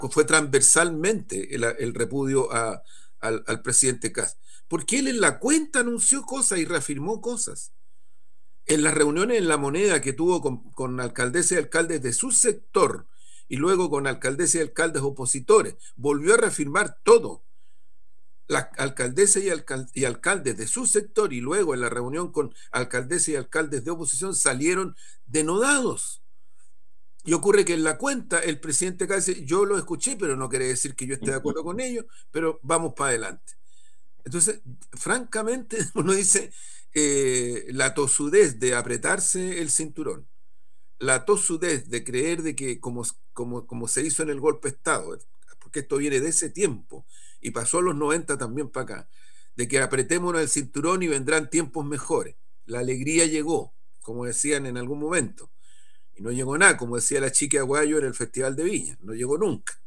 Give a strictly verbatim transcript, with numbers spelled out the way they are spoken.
fue transversalmente el, el repudio a, al, al presidente Kast, porque él en la cuenta anunció cosas y reafirmó cosas. En las reuniones en La Moneda que tuvo con, con alcaldesas y alcaldes de su sector y luego con alcaldesas y alcaldes opositores, volvió a reafirmar todo. Las alcaldesas y, alcal y alcaldes de su sector y luego en la reunión con alcaldesas y alcaldes de oposición salieron denodados. Y ocurre que en la cuenta el presidente acá dice, yo lo escuché, pero no quiere decir que yo esté de acuerdo con ellos, pero vamos para adelante. Entonces, francamente, uno dice, eh, la tosudez de apretarse el cinturón, la tosudez de creer de que como, como, como se hizo en el golpe de Estado, porque esto viene de ese tiempo y pasó a los noventa también para acá, de que apretémonos el cinturón y vendrán tiempos mejores. La alegría llegó, como decían en algún momento, y no llegó nada, como decía la chica Aguayo en el Festival de Viña, no llegó nunca.